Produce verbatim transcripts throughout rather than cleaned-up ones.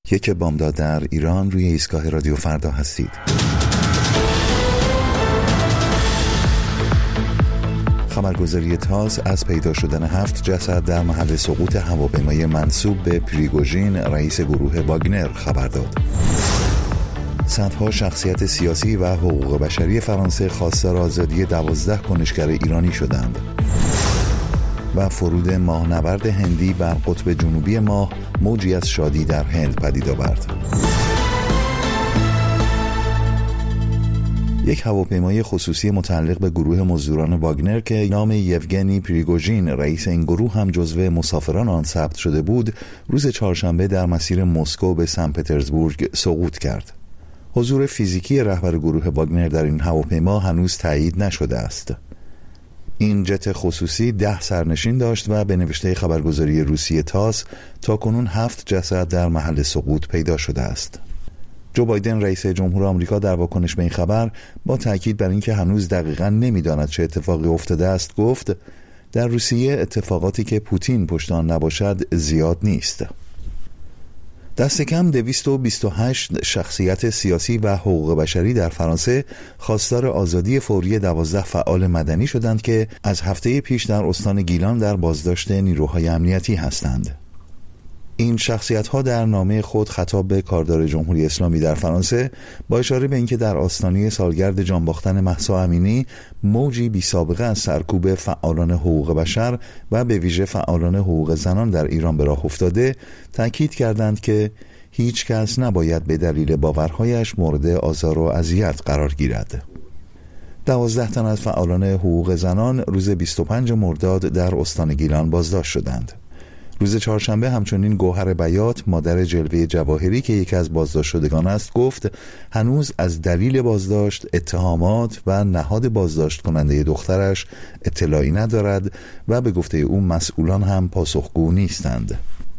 یک بامداد در ایران، روی ایستگاه رادیو فردا هستید. خبرگزاری تاس از پیدا شدن هفت جسد در محل سقوط هواپیمای منسوب به پریگوژین، رئیس گروه واگنر، خبر داد. صدها شخصیت سیاسی و حقوق بشری فرانسه خواستار آزادی دوازده کنشگر ایرانی شدند. و فرود ماهنورد هندی بر قطب جنوبی ماه موجی از شادی در هند پدید آورد. یک هواپیمای خصوصی متعلق به گروه مزدوران واگنر که نام یوگنی پریگوژین، رئیس این گروه، هم جزو مسافران آن ثبت شده بود، روز چهارشنبه در مسیر مسکو به سن پترزبورگ سقوط کرد. حضور فیزیکی رهبر گروه واگنر در این هواپیما هنوز تایید نشده است. این جت خصوصی ده سرنشین داشت و به نوشته خبرگزاری روسیه تاس تاکنون هفت جسد در محل سقوط پیدا شده است. جو بایدن رئیس جمهور آمریکا در واکنش به این خبر با تاکید بر اینکه هنوز دقیقاً نمی‌داند چه اتفاقی افتاده است گفت: در روسیه اتفاقاتی که پوتین پشت آن نباشد زیاد نیست. دست کم دویست و بیست و هشت شخصیت سیاسی و حقوق بشری در فرانسه خواستار آزادی فوری دوازده فعال مدنی شدند که از هفته پیش در استان گیلان در بازداشت نیروهای امنیتی هستند. این شخصیت‌ها در نامه خود خطاب به کاردار جمهوری اسلامی در فرانسه با اشاره به اینکه در آستانه سالگرد جان باختن مهسا امینی موجی بی سابقه از سرکوب فعالان حقوق بشر و به ویژه فعالان حقوق زنان در ایران به راه افتاده، تاکید کردند که هیچ کس نباید به دلیل باورهایش مورد آزار و اذیت قرار گیرد. دوازده تن از فعالان حقوق زنان روز بیست و پنجم مرداد در استان گیلان بازداشت شدند. روز چهارشنبه همچنین گوهر بیات، مادر جلوه جواهری که یکی از بازداشت شدگان است، گفت هنوز از دلیل بازداشت، اتهامات و نهاد بازداشت کننده دخترش اطلاعی ندارد و به گفته او مسئولان هم پاسخگو نیستند.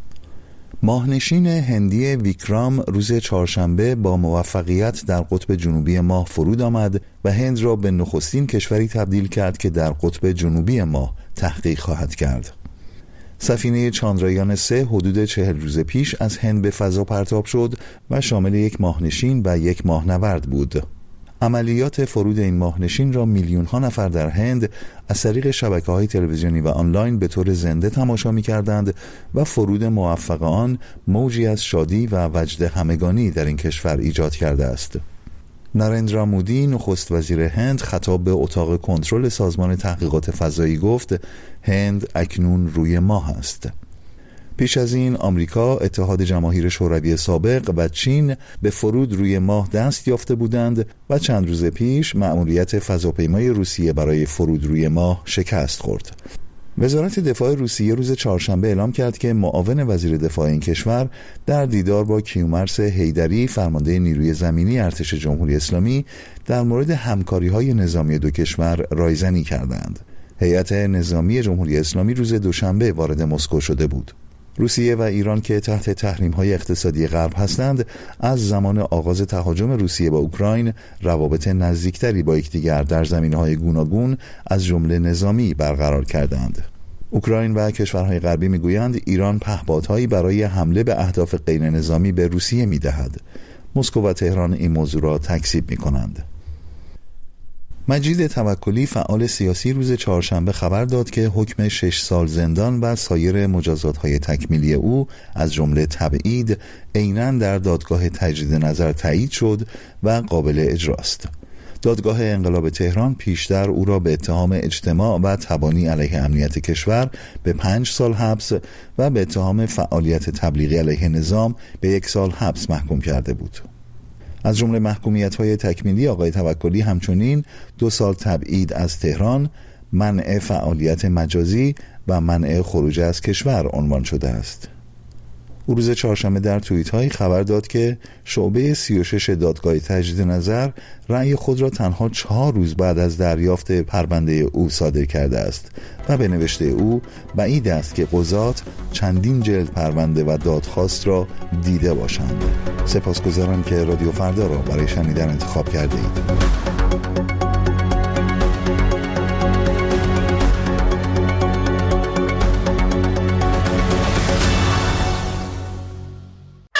ماهنشین هندی ویکرام روز چهارشنبه با موفقیت در قطب جنوبی ماه فرود آمد و هند را به نخستین کشوری تبدیل کرد که در قطب جنوبی ماه تحقیق خواهد کرد. سفینه چاندرایان سه حدود چهل روز پیش از هند به فضا پرتاب شد و شامل یک ماهنشین و یک ماهنورد بود. عملیات فرود این ماهنشین را میلیون ها نفر در هند از طریق شبکه‌های تلویزیونی و آنلاین به طور زنده تماشا می‌کردند و فرود موفق آن موجی از شادی و وجد همگانی در این کشور ایجاد کرده است. نارندرا مودی، نخست وزیر هند، خطاب به اتاق کنترل سازمان تحقیقات فضایی گفت: هند اکنون روی ماه است. پیش از این آمریکا، اتحاد جماهیر شوروی سابق و چین به فرود روی ماه دست یافته بودند و چند روز پیش مأموریت فضاپیمای روسیه برای فرود روی ماه شکست خورد. وزارت دفاع روسیه روز چهارشنبه اعلام کرد که معاون وزیر دفاع این کشور در دیدار با کیومرث حیدری، فرمانده نیروی زمینی ارتش جمهوری اسلامی، در مورد همکاری‌های نظامی دو کشور رایزنی کردند. هیئت نظامی جمهوری اسلامی روز دوشنبه وارد مسکو شده بود. روسیه و ایران که تحت تحریم‌های اقتصادی غرب هستند، از زمان آغاز تهاجم روسیه با اوکراین روابط نزدیکتری با یکدیگر در زمینه‌های گوناگون از جمله نظامی برقرار کردند. اوکراین و کشورهای غربی می‌گویند ایران پهپادهایی برای حمله به اهداف غیر نظامی به روسیه می‌دهد. مسکو و تهران این موضوع را تکذیب می‌کنند. مجید توکلی، فعال سیاسی، روز چهارشنبه خبر داد که حکم شش سال زندان و سایر مجازات‌های تکمیلی او از جمله تبعید عیناً در دادگاه تجدید نظر تایید شد و قابل اجراست. دادگاه انقلاب تهران پیشتر او را به اتهام اجتماع و تبانی علیه امنیت کشور به پنج سال حبس و به اتهام فعالیت تبلیغی علیه نظام به یک سال حبس محکوم کرده بود. از جمله محکومیت‌های تکمیلی آقای توکلی همچنین دو سال تبعید از تهران، منع فعالیت مجازی و منع خروج از کشور عنوان شده است. او روز چهارشنبه در توییت‌هایی خبر داد که شعبه سی و شش دادگاه تجدید نظر رأی خود را تنها چهار روز بعد از دریافت پرونده او صادر کرده است و به نوشته او بعید است که قضات چندین جلد پرونده و دادخواست را دیده باشند. سپاسگزارم که رادیو فردا را برای شنیدن انتخاب کرده اید.